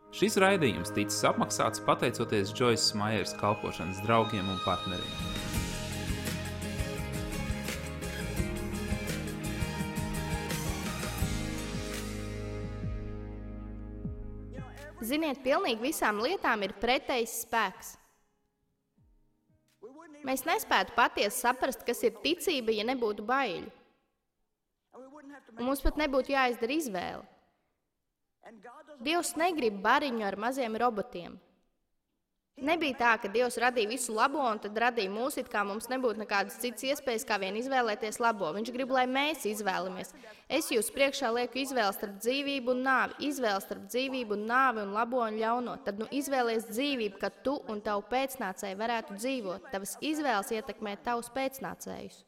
Šis raidījums ticis apmaksāts pateicoties Joyces Maiers kalpošanas draugiem un partneriem. Ziniet, pilnīgi visām lietām ir pretējs spēks. Mēs nespētu patiesi saprast, kas ir ticība, ja nebūtu baiļu. Un mums pat nebūtu jāizdara izvēle. Dievs negrib bariņu ar maziem robotiem. Nebija tā, ka Dievs radīja visu labo un tad radīja mūs, it kā mums nebūtu nekādas citas iespējas, kā vien izvēlēties labo. Viņš grib, lai mēs izvēlamies. Es jūs priekšā lieku izvēli starp dzīvību un nāvi, izvēli starp dzīvību un nāvi un labo un ļauno. Tad nu izvēlies dzīvību, ka tu un tavu pēcnācēju varētu dzīvot. Tavas izvēles ietekmē tavus pēcnācējus.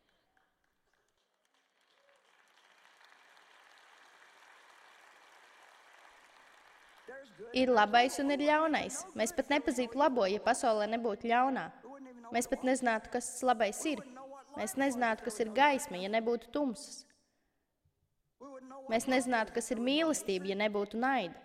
Ir labais un ir ļaunais. Mēs pat nepazītu labo, ja pasaulē nebūtu ļaunā. Mēs pat nezinātu, kas tas labais ir. Mēs nezinātu, kas ir gaisma, ja nebūtu tumsas. Mēs nezinātu, kas ir mīlestība, ja nebūtu naida.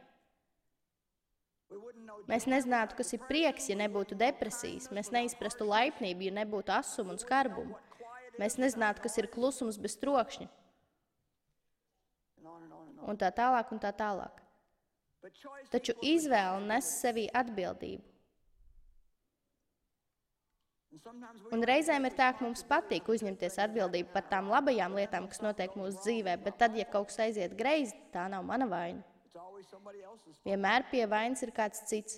Mēs nezinātu, kas ir prieks, ja nebūtu depresijas. Mēs neizprastu laipnību, ja nebūtu asumu un skarbumu. Mēs nezinātu, kas ir klusums bez trokšņa. Un tā tālāk un tā tālāk. Taču izvēle nes sevī atbildību. Un reizēm ir tā, ka mums patīk uzņemties atbildību par tām labajām lietām, kas notiek mūsu dzīvē, bet tad, ja kaut kas aiziet greizi, tā nav mana vaina. Vienmēr pie vainas ir kāds cits.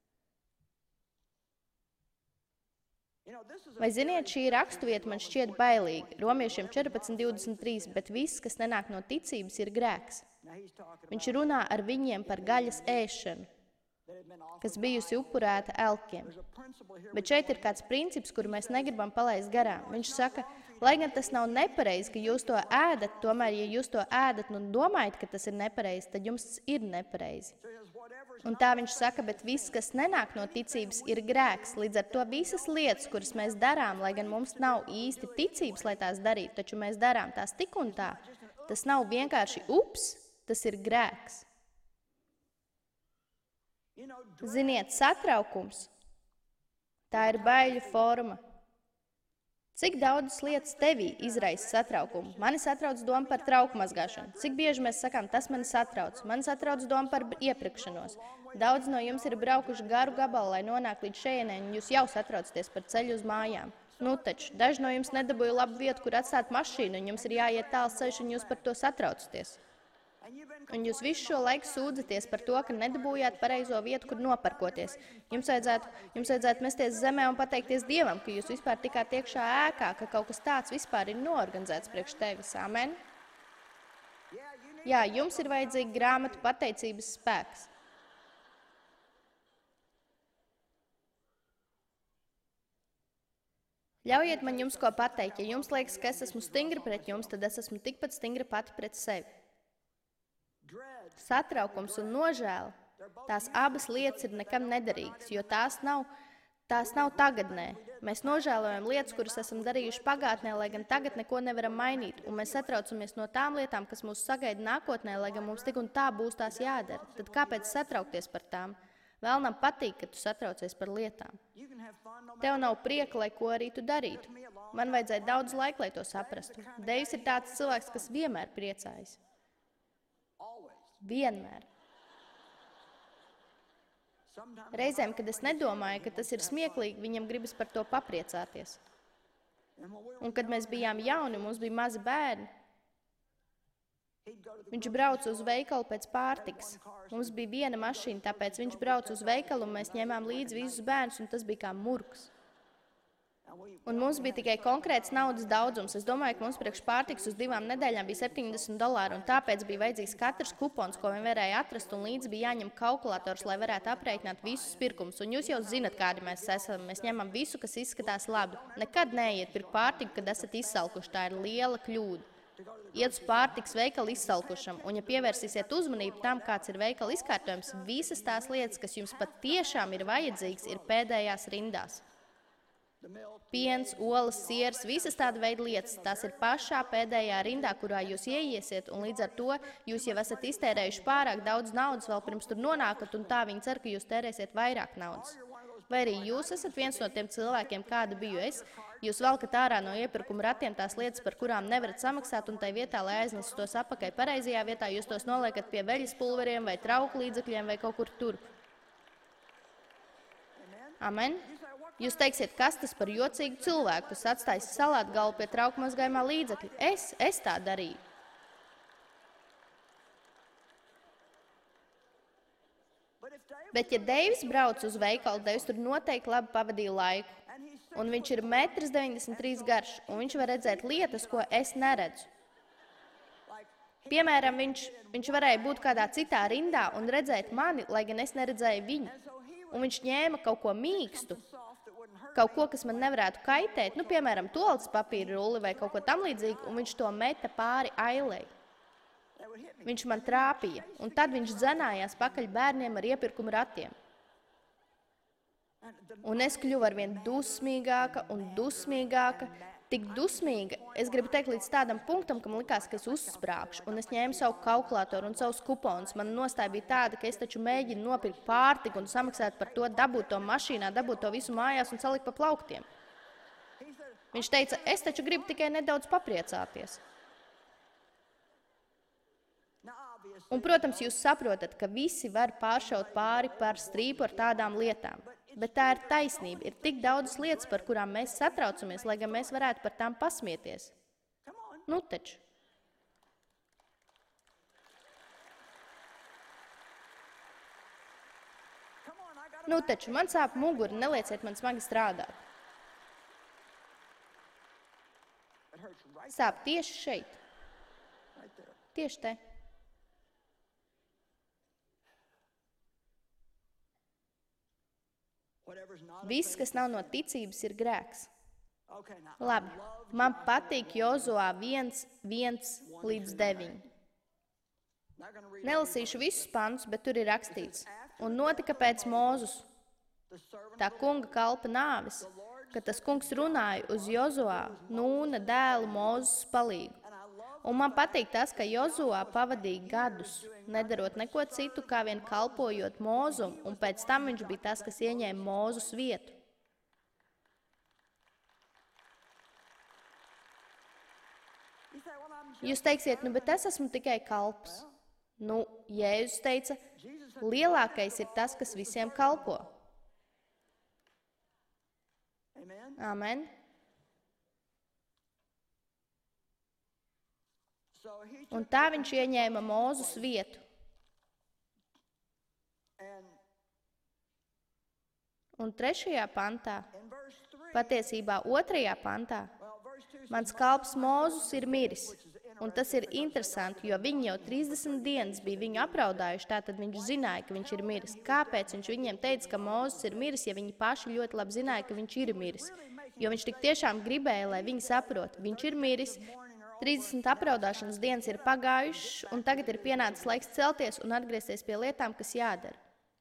Vai ziniet, šī raksturvieta man šķiet bailīga. Romiešiem 14:23, bet viss, kas nenāk no ticības, ir grēks. Viņš runā ar viņiem par gaļas ēšanu, kas bijusi upurēta elkiem. Bet šeit ir kāds princips, kuru mēs negribam palaist garām. Viņš saka, lai gan tas nav nepareizi, ka jūs to ēdat, tomēr, ja jūs to ēdat un domājat, ka tas ir nepareizi, tad jums tas ir nepareizi. Un tā viņš saka, bet viss, kas nenāk no ticības, ir grēks. Līdz ar to visas lietas, kuras mēs darām, lai gan mums nav īsti ticības, lai tās darītu, taču mēs darām tās tik un tā, tas nav vienkārši ups, tas ir grēks. Ziniet, satraukums, tā ir baiļu forma. Cik daudzas lietas tevī izraisa satraukumu? Mani satrauc doma par trauku mazgāšanu. Cik bieži mēs sakām, tas mani satrauc? Mani satrauc doma par iepirkšanos. Daudz no jums ir braukuši garu gabalu, lai nonāk līdz šejienei, un jūs jau satraucaties par ceļu uz mājām. Nu taču, daži no jums nedabūja labu vietu, kur atstāt mašīnu, un jums ir jāiet tāls ceļš, un jūs par to satraucaties. Un jūs visu šo laiku sūdzaties par to, ka nedabūjāt pareizo vietu, kur noparkoties. Jums vajadzētu mesties zemē un pateikties Dievam, ka jūs vispār tikāt iekšā ēkā, ka kaut kas tāds vispār ir noorganizēts priekš tevis. Amen? Jā, jums ir vajadzīga grāmatu pateicības spēks. Ļaujiet man jums ko pateikt. Ja jums liekas, ka es esmu stingra pret jums, tad es esmu tikpat stingra pati pret sevi. Satraukums un nožēla, tās abas lietas ir nekam nederīgas, jo tās nav tagadnē. Mēs nožēlojam lietas, kuras esam darījuši pagātnē, lai gan tagad neko nevaram mainīt, un mēs satraucamies no tām lietām, kas mūs sagaida nākotnē, lai gan mums tik un tā būs tās jādara. Tad kāpēc satraukties par tām? Vēlnam patīk, ka tu satraucies par lietām. Tev nav prieka, lai ko arī tu darītu. Man vajadzēja daudz laika, lai to saprastu. Deivs ir tāds cilvēks, kas vienmēr priecājas. Vienmēr. Reizēm, kad es nedomāju, ka tas ir smieklīgi, viņam gribas par to papriecāties. Un kad mēs bijām jauni, mums bija mazi bērni, viņš brauca uz veikalu pēc pārtikas. Mums bija viena mašīna, tāpēc viņš brauca uz veikalu un mēs ņēmām līdzi visus bērnus, un tas bija kā murgs. Un mums bija tikai konkrēts naudas daudzums. Es domāju, ka mums priekš pārtikas uz 2 nedēļām bija $70, un tāpēc bija vajadzīgs katrs kupons, ko vien varēja atrast, un līdzi bija jāņem kalkulators, lai varētu aprēķināt visus pirkumus. Un jūs jau zinat, kādi mēs esam. Mēs ņemam visu, kas izskatās labi. Nekad neiet pirkt pārtiku, kad esat izsalkuši. Tā ir liela kļūda. Iet uz pārtikas veikalu izsalkušam, un ja pievērsīsiet uzmanību tam, kāds ir veikala izkārtojums, visas tās lietas, kas jums pat tiešām ir vajadzīgas, ir pēdējās rindās. Piens, olas, siers, visas tāda veida lietas. Tās ir pašā pēdējā rindā, kurā jūs ieiesiet, un līdz ar to jūs jau esat iztērējuši pārāk daudz naudas vēl pirms tur nonākat, un tā viņi cer, ka jūs tērēsiet vairāk naudas. Vai arī jūs esat viens no tiem cilvēkiem, kāda biju es? Jūs velkat ārā no iepirkuma ratiem tās lietas, par kurām nevarat samaksāt, un tai vietā, lai aiznestu tos atpakaļ pareizajā vietā, jūs tos noliekat pie veļas pulveriem vai trauku līdzekļiem vai kaut kur tur. Amen? Jūs teiksiet, kas tas par jocīgu cilvēku, kas atstājas salāt galvu pie trauku mazgājumā līdzekļu? Es tā darīju. Bet, ja Deivis brauc uz veikalu, Deivis tur noteikti labi pavadīja laiku. Un viņš ir 1,93 m garš, un viņš var redzēt lietas, ko es neredzu. Piemēram, viņš varēja būt kādā citā rindā un redzēt mani, lai gan es neredzēju viņu. Un viņš ņēma kaut ko mīkstu, kaut ko, kas man nevarētu kaitēt, piemēram, toaletes papīra rulli vai kaut ko tam līdzīgu, un viņš to meta pāri ailei. Viņš man trāpīja, un tad viņš dzenājās pakaļ bērniem ar iepirkuma ratiem. Un es kļuvu arvien dusmīgāka un dusmīgāka, tik dusmīga, es gribu teikt līdz tādam punktam, ka man likās, ka es uzsprāgšu, un es ņēmu savu kalkulātoru un savus kuponus. Mana nostāja bija tāda, ka es taču mēģinu nopirkt pārtiku un samaksāt par to, dabūt to mašīnā, dabūt to visu mājās un salikt pa plauktiem. Viņš teica, es taču gribu tikai nedaudz papriecāties. Un, protams, jūs saprotat, ka visi var pāršaut pāri par strīpu ar tādām lietām. Bet tā ir taisnība. Ir tik daudz lietas, par kurām mēs satraucamies, lai gan mēs varētu par tām pasmieties. Nu taču. Nu taču, man sāp mugura, nelieciet man smagi strādāt. Sāp tieši šeit. Tieši te. Viss, kas nav no ticības, ir grēks. Labi, man patīk Jozuā 1:1-9. Nelasīšu visus pantus, bet tur ir rakstīts. Un notika pēc Mūzus, tā kunga kalpa nāves, ka tas kungs runāja uz Jozuā, Nūna dēlu Mūzus palīgu. Un man patīk tas, ka Jozuā pavadīja gadus, nedarot neko citu, kā vien kalpojot Mūzum, un pēc tam viņš bija tas, kas ieņēma Mūzus vietu. Jūs teiksiet, bet es esmu tikai kalps. Jēzus teica, lielākais ir tas, kas visiem kalpo. Amen. Un tā viņš ieņēma Mūzus vietu. Un 3. pantā, patiesībā 2. pantā, mans kalps Mūzus ir miris. Un tas ir interesanti, jo viņi jau 30 dienas bija viņu apraudājuši, tātad viņš zināja, ka viņš ir miris. Kāpēc viņš viņiem teica, ka Mūzus ir miris, ja viņi paši ļoti labi zināja, ka viņš ir miris? Jo viņš tik tiešām gribēja, lai viņi saprot, viņš ir miris, 30 apraudāšanas dienas ir pagājušas, un tagad ir pienācis laiks celties un atgriezties pie lietām, kas jādara.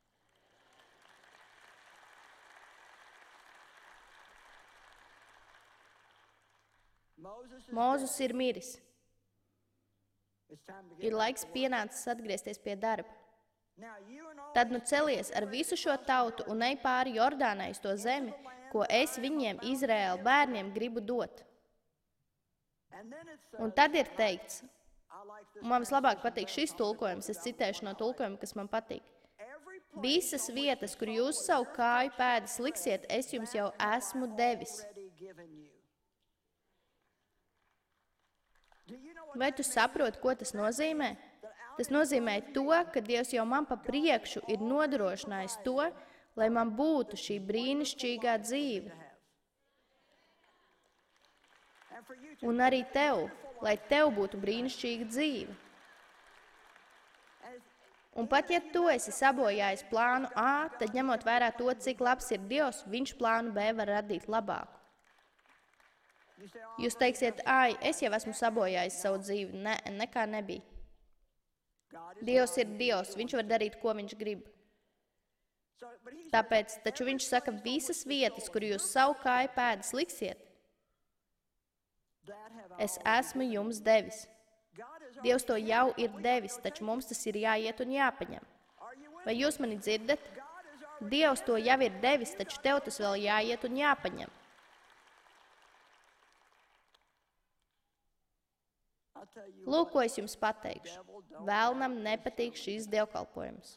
Mūzus ir miris. Ir laiks pienācis atgriezties pie darba. Tad celies ar visu šo tautu un ej pāri Jordānai uz to zemi, ko es viņiem, Izraēla bērniem, gribu dot. Un tad ir teikts, un man vislabāk patīk šis tulkojums, es citēšu no tulkojuma, kas man patīk. Visas vietas, kur jūs savu kāju pēdas liksiet, es jums jau esmu devis. Vai tu saproti, ko tas nozīmē? Tas nozīmē to, ka Dievs jau man pa priekšu ir nodrošinājis to, lai man būtu šī brīnišķīgā dzīve. Un arī tev, lai tev būtu brīnišķīga dzīve. Un pat ja tu esi sabojājis plānu A, tad ņemot vērā to, cik labs ir Dievs, viņš plānu B var radīt labāku. Jūs teiksiet, es jau esmu sabojājis savu dzīvi. Nekā nebija. Dievs ir Dievs, viņš var darīt, ko viņš grib. Tāpēc taču viņš saka, visas vietas, kur jūs savu kāju pēdas liksiet, es esmu jums devis. Dievs to jau ir devis, taču mums tas ir jāiet un jāpaņem. Vai jūs mani dzirdat? Dievs to jau ir devis, taču tev tas vēl jāiet un jāpaņem. Lūk, ko es jums pateikšu. Vēlnam nepatīk šīs dievkalpojums.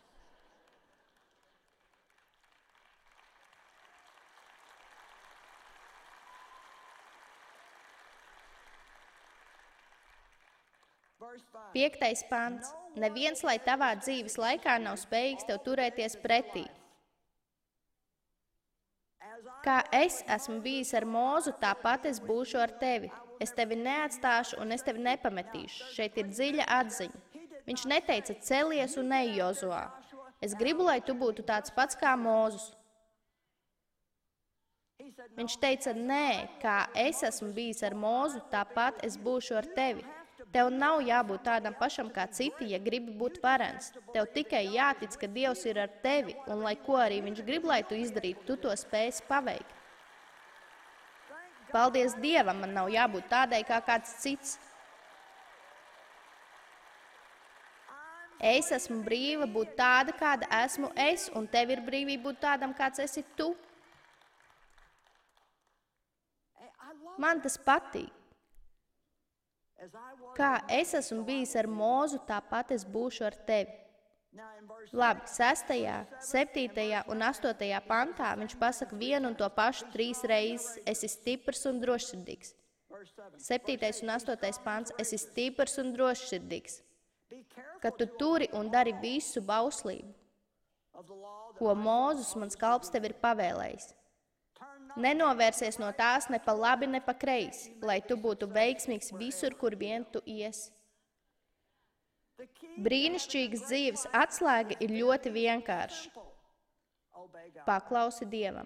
Piektais pants. Neviens, lai tavā dzīves laikā nav spējīgs tev turēties pretī. Kā es esmu bijis ar Mūzu, tāpat es būšu ar tevi. Es tevi neatstāšu un es tevi nepametīšu. Šeit ir dziļa atziņa. Viņš neteica celies un ej, Jozuā. Es gribu, lai tu būtu tāds pats kā Mūzus. Viņš teica, nē, kā es esmu bijis ar Mūzu, tāpat es būšu ar tevi. Tev nav jābūt tādam pašam kā citi, ja gribi būt varens. Tev tikai jātic, ka Dievs ir ar tevi, un lai ko arī viņš grib, lai tu izdarītu, tu to spēsi paveikt. Paldies Dievam, man nav jābūt tādai kā kāds cits. Es esmu brīva būt tāda, kāda esmu es, un tev ir brīvība būt tādam, kāds esi tu. Man tas patīk. Kā es esmu bijis ar Mūzu, tāpat es būšu ar tevi. Labi, 6., 7. un 8. pantā viņš pasaka vienu un to pašu 3 reizes. Esi stiprs un drošsirdīgs. 7. un 8. pants. Esi stiprs un drošsirdīgs. Kad tu turi un dari visu bauslību, ko Mūzus mans kalps tev ir pavēlējis. Nenovērsies no tās ne pa labi, ne pa kreisi, lai tu būtu veiksmīgs visur, kur vien tu iesi. Brīnišķīgas dzīves atslēga ir ļoti vienkārša. Paklausi Dievam.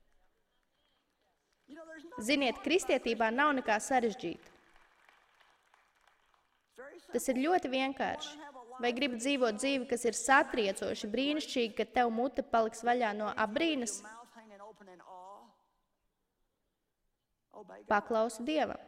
Ziniet, kristietībā nav nekā sarežģīta. Tas ir ļoti vienkārši. Vai gribi dzīvot dzīvi, kas ir satriecoši, brīnišķīgi, ka tev mute paliks vaļā no abrīnas? Paklausi Dievam.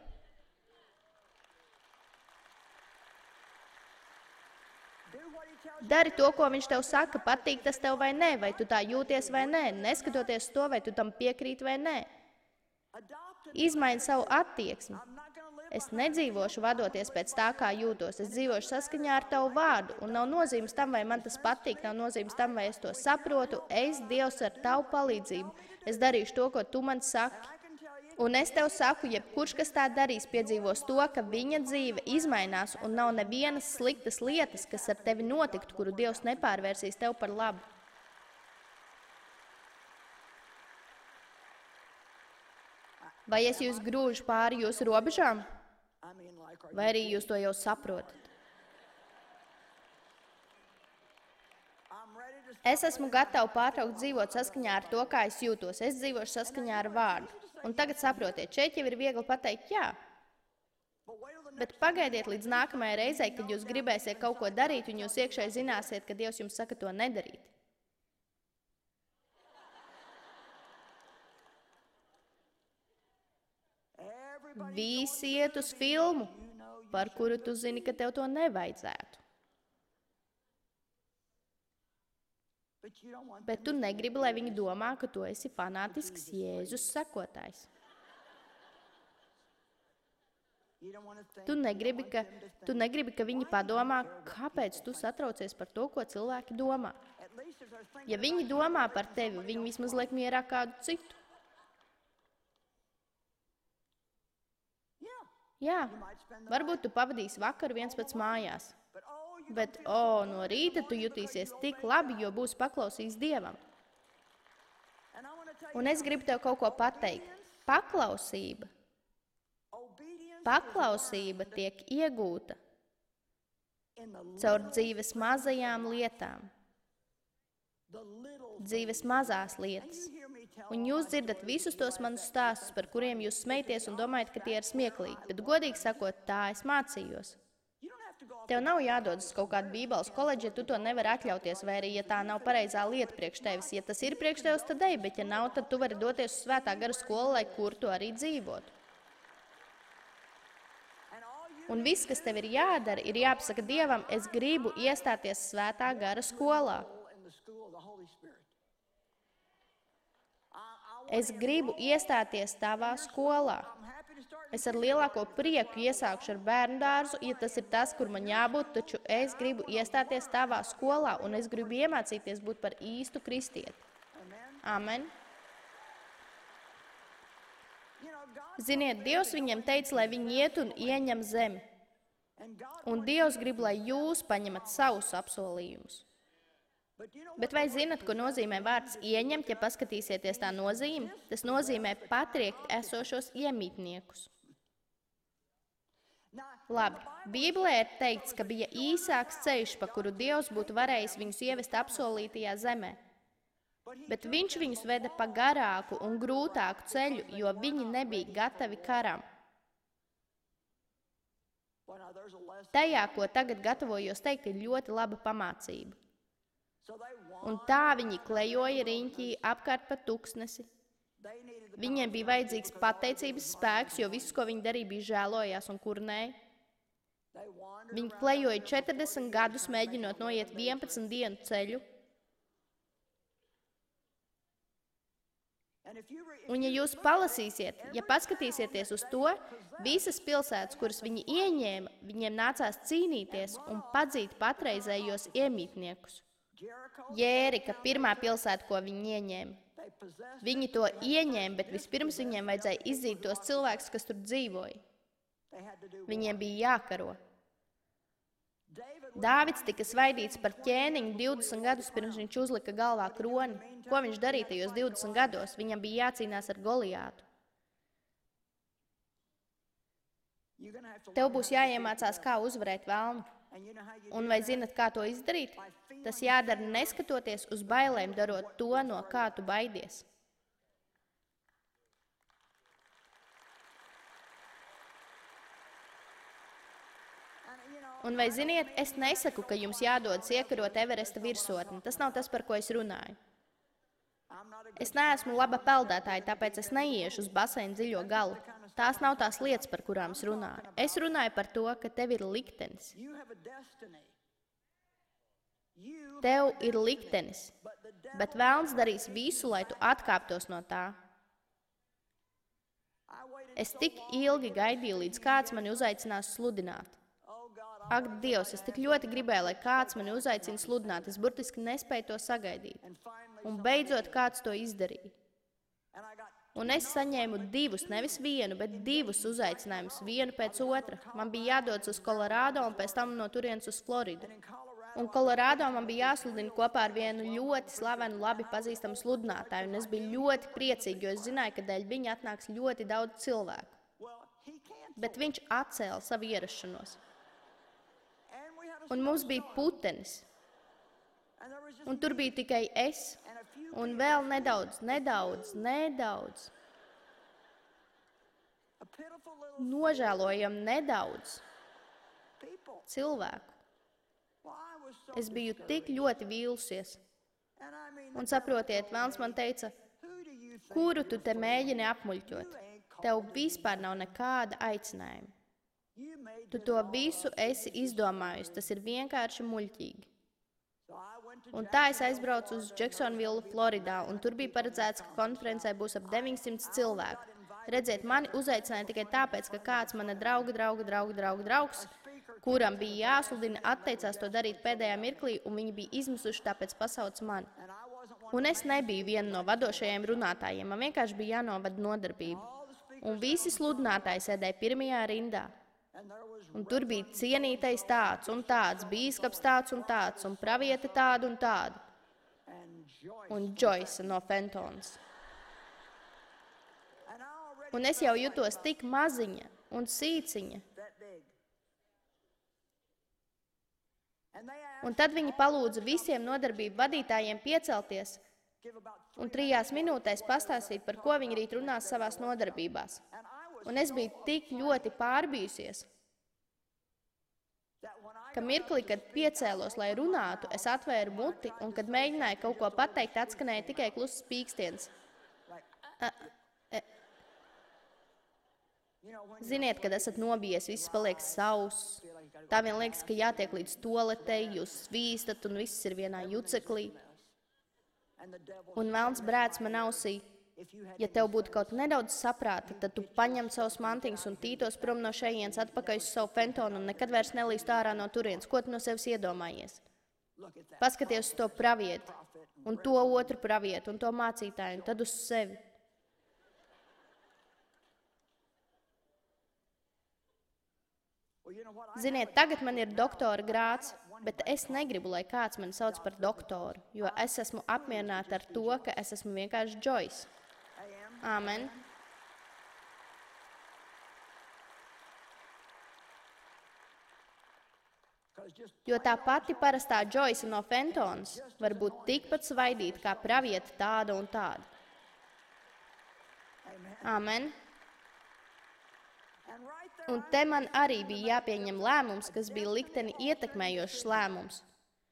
Dari to, ko viņš tev saka, patīk tas tev vai nē, vai tu tā jūties vai nē, neskatoties to, vai tu tam piekrīt vai nē. Izmaini savu attieksmi. Es nedzīvošu vadoties pēc tā, kā jūtos, es dzīvošu saskaņā ar tavu vārdu, un nav nozīmes tam, vai man tas patīk, nav nozīmes tam, vai es to saprotu, es, Dievs, ar tavu palīdzību, es darīšu to, ko tu man saki. Un es tev saku, jebkurš, kas tā darīs, piedzīvos to, ka viņa dzīve izmainās un nav nevienas sliktas lietas, kas ar tevi notiktu, kuru Dievs nepārvērsīs tev par labu. Vai es jūs grūžu pāri jūsu robežām? Vai arī jūs to jau saprotat? Es esmu gatava pārtraukt dzīvot saskaņā ar to, kā es jūtos. Es dzīvošu saskaņā ar vārdu. Un tagad saprotiet, šeit jau ir viegli pateikt jā. Bet pagaidiet līdz nākamajai reizei, kad jūs gribēsiet kaut ko darīt, un jūs iekšēji zināsiet, ka Dievs jums saka to nedarīt. Visi iet uz filmu, par kuru tu zini, ka tev to nevajadzētu. Bet tu negribi, lai viņi domā, ka tu esi fanātisks Jēzus sekotājs. Tu negribi, ka viņi padomā, kāpēc tu satraucies par to, ko cilvēki domā. Ja viņi domā par tevi, viņi vismaz liek mierā kādu citu. Jā, varbūt tu pavadīsi vakaru viens pats mājās. Bet, no rīta tu jutīsies tik labi, jo būsi paklausījis Dievam. Un es gribu tev kaut ko pateikt. Paklausība tiek iegūta caur dzīves mazajām lietām. Dzīves mazās lietas. Un jūs dzirdat visus tos manus stāstus, par kuriem jūs smejties un domājat, ka tie ir smieklīgi. Bet godīgi sakot, tā es mācījos. Tev nav jādodas uz kaut kādu bībeles koledžu, ja tu to nevari atļauties, vai arī, ja tā nav pareizā lieta priekš tevis. Ja tas ir priekš tevis, tad ej, bet ja nav, tad tu vari doties uz svētā gara skolu, lai kur tu arī dzīvotu. Un viss, kas tev ir jādara, ir jāpasaka Dievam, es gribu iestāties svētā gara skolā. Es gribu iestāties tavā skolā. Es ar lielāko prieku iesākšu ar bērnu dārzu, ja tas ir tas, kur man jābūt, taču es gribu iestāties tavā skolā, un es gribu iemācīties būt par īstu kristieti. Amen. Ziniet, Dievs viņiem teica, lai viņi iet un ieņem zemi. Un Dievs grib, lai jūs paņemat savus apsolījumus. Bet vai zinat, ko nozīmē vārds ieņemt, ja paskatīsieties tā nozīme? Tas nozīmē patriekt esošos iemītniekus. Labi, Bībelē ir teikts, ka bija īsāks ceļš, pa kuru Dievs būtu varējis viņus ievest apsolītajā zemē. Bet viņš viņus veda pa garāku un grūtāku ceļu, jo viņi nebija gatavi karam. Tajā, ko tagad gatavojos teikt, ir ļoti laba pamācība. Un tā viņi klejoja riņķī apkārt pa tuksnesi. Viņiem bija vajadzīgs pateicības spēks, jo viss, ko viņi darīja, bija žēlojās un kurnēja. Viņi klejoja 40 gadus, mēģinot noiet 11 dienu ceļu. Un ja jūs palasīsiet, ja paskatīsieties uz to, visas pilsētas, kuras viņi ieņēma, viņiem nācās cīnīties un padzīt patreizējos iemītniekus. Jērika, pirmā pilsēta, ko viņi ieņēma. Viņi to ieņēma, bet vispirms viņiem vajadzēja izzīt tos cilvēkus, kas tur dzīvoja. Viņiem bija jākaro. Dāvids tika svaidīts par ķēniņu 20 gadus, pirms viņš uzlika galvā kroni. Ko viņš darīja tajos 20 gados? Viņam bija jācīnās ar Goliātu. Tev būs jāiemācās, kā uzvarēt velnu. Un vai zinat, kā to izdarīt? Tas jādara neskatoties uz bailēm, darot to, no kā tu baidies. Un vai ziniet, es nesaku, ka jums jādodas iekarot Everesta virsotni. Tas nav tas, par ko es runāju. Es neesmu laba peldētāja, tāpēc es neiešu uz baseina dziļo galu. Tās nav tās lietas, par kurām es runāju. Es runāju par to, ka tev ir liktenis. Tev ir liktenis, bet velns darīs visu, lai tu atkāptos no tā. Es tik ilgi gaidīju, līdz kāds mani uzaicinās sludināt. Ak, Dievs, es tik ļoti gribēju, lai kāds mani uzaicina sludināt. Es burtiski nespēju to sagaidīt. Un beidzot kāds to izdarīja. Un es saņēmu divus, nevis vienu, bet divus uzaicinājumus, vienu pēc otra. Man bija jādodas uz Kolorādo un pēc tam no turienes uz Floridu. Un Kolorādo man bija jāsludina kopā ar vienu ļoti slavenu, labi pazīstamu sludinātāju. Un es biju ļoti priecīga, jo es zināju, ka dēļ viņa atnāks ļoti daudz cilvēku. Bet viņš atcēla savu ierašanos. Un mums bija putenis. Un tur bija tikai es. Un vēl nedaudz. Nožēlojam nedaudz cilvēku. Es biju tik ļoti vīlusies. Un saprotiet, velns man teica, kuru tu te mēģini apmuļķot? Tev vispār nav nekāda aicinājuma. Tu to visu esi izdomājusi, tas ir vienkārši muļķīgi. Un tā es aizbraucu uz Jacksonville, Floridā, un tur bija paredzēts, ka konferencē būs ap 900 cilvēku. Redziet, mani uzaicināja tikai tāpēc, ka kāds mana draugs, kuram bija jāsludina, atteicās to darīt pēdējā mirklī, un viņi bija izmisuši, tāpēc pasauc mani. Un es nebiju viena no vadošajiem runātājiem, man vienkārši bija jānovada nodarbība. Un visi sludinātāji sēdēja pirmajā rindā. Un tur bija cienītais tāds un tāds, bīskaps tāds un praviete tāda un tāda. Un Joyce no Fentons. Un es jau jutos tik maziņa un sīciņa. Un tad viņi palūdza visiem nodarbību vadītājiem piecelties un 3 minūtēs pastāstīt, par ko viņi rīt runās savās nodarbībās. Un es biju tik ļoti pārbijusies, ka mirklī, kad piecēlos, lai runātu, es atvēru muti, un kad mēģināju kaut ko pateikt, atskanēja tikai klusas pīkstiens. Ziniet, kad esat nobijies, viss paliek sauss. Tā vien liekas, ka jātiek līdz toaletei, jūs svīstat un viss ir vienā juceklī. Un velns brēc man ausī. Ja tev būtu kaut nedaudz saprāta, tad tu paņem savus mantiņus un tītos prom no šejienes atpakaļ uz savu fentonu un nekad vairs nelīstu ārā no turienes. Ko tu no sevis iedomājies? Paskaties uz to pravieti, un to otru pravieti, un to mācītāju, un tad uz sevi. Ziniet, tagad man ir doktora grāds, bet es negribu, lai kāds mani sauc par doktoru, jo es esmu apmierināta ar to, ka es esmu vienkārši Joyce. Āmen. Jo tā pati parastā Joyce no Fentonas var būt tikpat svaidīta kā pravieta tāda un tāda. Āmen. Un te man arī bija jāpieņem lēmums, kas bija likteni ietekmējošs lēmums.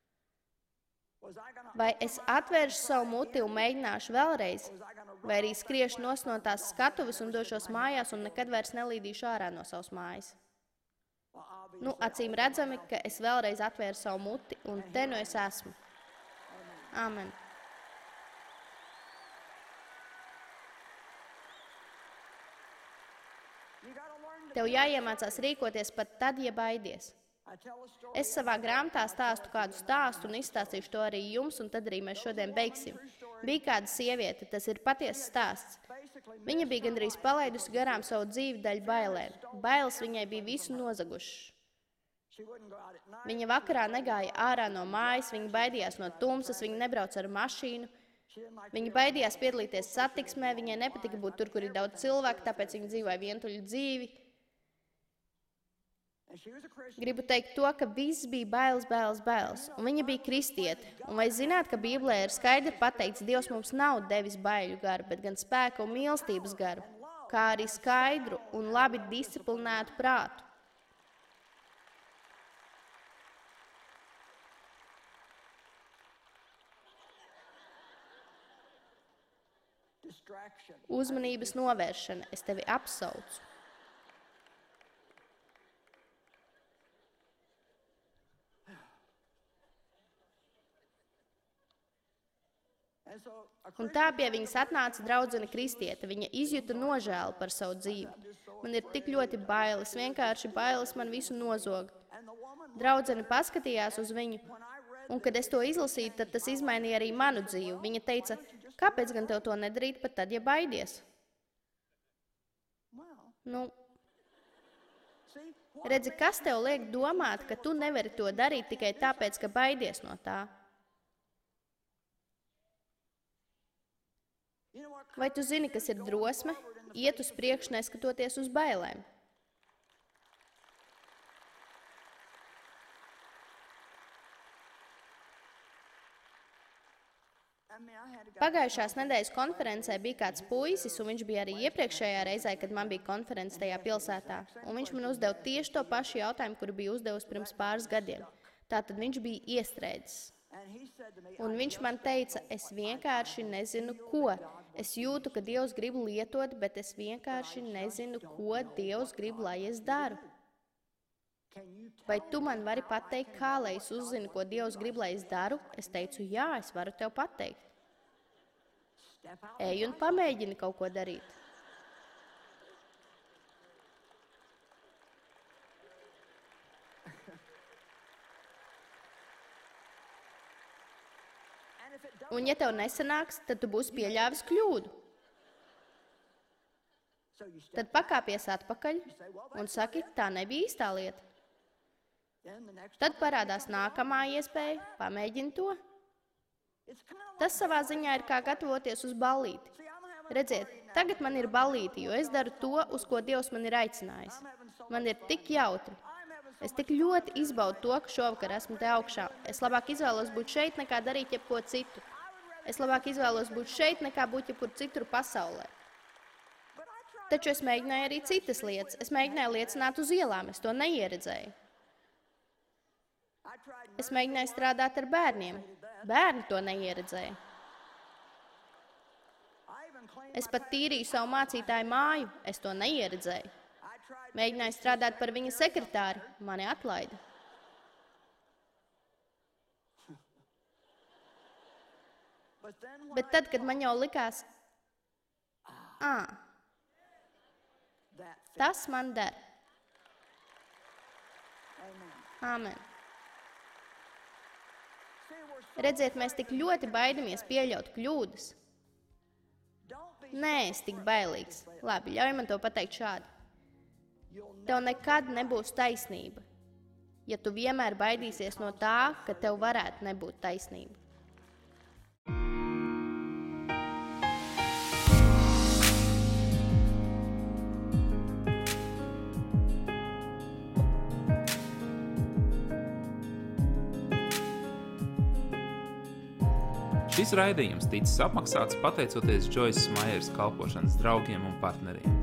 Vai es atvēršu savu muti un mēģināšu vēlreiz, vai arī skriešu no tās skatuves un došos mājās un nekad vairs nelīdīšu ārā no savas mājas? Acīm redzami, ka es vēlreiz atvēru savu muti, un te nu es esmu. Āmen. Tev jāiemācās rīkoties pat tad, ja baidies. Es savā grāmatā stāstu kādu stāstu un izstāstīšu to arī jums, un tad arī mēs šodien beigsim. Bija kāda sieviete, tas ir patiesas stāsts. Viņa bija gandrīz palaidusi garām savu dzīvi daļu bailēm. Bailes viņai bija visu nozagušas. Viņa vakarā negāja ārā no mājas, viņa baidījās no tumsas, viņa nebrauca ar mašīnu. Viņa baidījās piedalīties satiksmē, viņai nepatika būt tur, kur ir daudz cilvēku, tāpēc viņa dzīvoja vientuļu dzīvi. Gribu teikt to, ka viss bija bailes, bailes, bailes, un viņa bija kristiete. Un vai zināt, ka Bībelē ir skaidri pateikts, Dievs mums nav devis baiļu garu, bet gan spēka un mīlestības garu, kā arī skaidru un labi disciplinētu prātu. Uzmanības novēršana, es tevi apsaucu. Un tā pie viņas atnāca draudzene kristiete. Viņa izjuta nožēlu par savu dzīvi. Man ir tik ļoti bailes, vienkārši bailes man visu nozog. Draudzene paskatījās uz viņu, un kad es to izlasīju, tad tas izmainīja arī manu dzīvi. Viņa teica, kāpēc gan tev to nedarīt pat tad, ja baidies? Redzi, kas tev liek domāt, ka tu nevari to darīt tikai tāpēc, ka baidies no tā? Vai tu zini, kas ir drosme? Iet uz priekšu, neskatoties uz bailēm. Pagājušās nedēļas konferencē bija kāds puisis, un viņš bija arī iepriekšējā reizē, kad man bija konference tajā pilsētā. Un viņš man uzdeva tieši to pašu jautājumu, kuru bija uzdevusi pirms pāris gadiem. Tātad viņš bija iestrēdzis. Un viņš man teica, es vienkārši nezinu, ko. Es jūtu, ka Dievs grib lietot, bet es vienkārši nezinu, ko Dievs grib, lai es daru. Vai tu man vari pateikt, kā lai es uzzinu, ko Dievs grib, lai es daru? Es teicu, jā, es varu tev pateikt. Ej un pamēģini kaut ko darīt. Un ja tev nesanāks, tad tu būsi pieļāvis kļūdu. Tad pakāpies atpakaļ un saki, tā nebija īstā lieta. Tad parādās nākamā iespēja, pamēģini to. Tas savā ziņā ir kā gatavoties uz ballīti. Redziet, tagad man ir ballīti, jo es daru to, uz ko Dievs man ir aicinājis. Man ir tik jautri. Es tik ļoti izbaudu to, ka šovakar esmu te augšā. Es labāk izvēlos būt šeit, nekā darīt jebko citu. Es labāk izvēlos būt šeit, nekā būt jebkur citur pasaulē. Taču es mēģināju arī citas lietas. Es mēģināju liecināt uz ielām, es to neieredzēju. Es mēģināju strādāt ar bērniem. Bērni to neieredzēja. Es pat tīrīju savu mācītāju māju. Es to neieredzēju. Mēģināju strādāt par viņa sekretāri. Mani atlaida. Bet tad, kad man jau likās, tas man der. Āmen. Redziet, mēs tik ļoti baidamies pieļaut kļūdas. Nē, es tik bailīgs. Labi, ļauj man to pateikt šādi. Tev nekad nebūs taisnība, ja tu vienmēr baidīsies no tā, ka tev varētu nebūt taisnība. Šis raidījums ticis apmaksāts pateicoties Joyces Maieres kalpošanas draugiem un partneriem.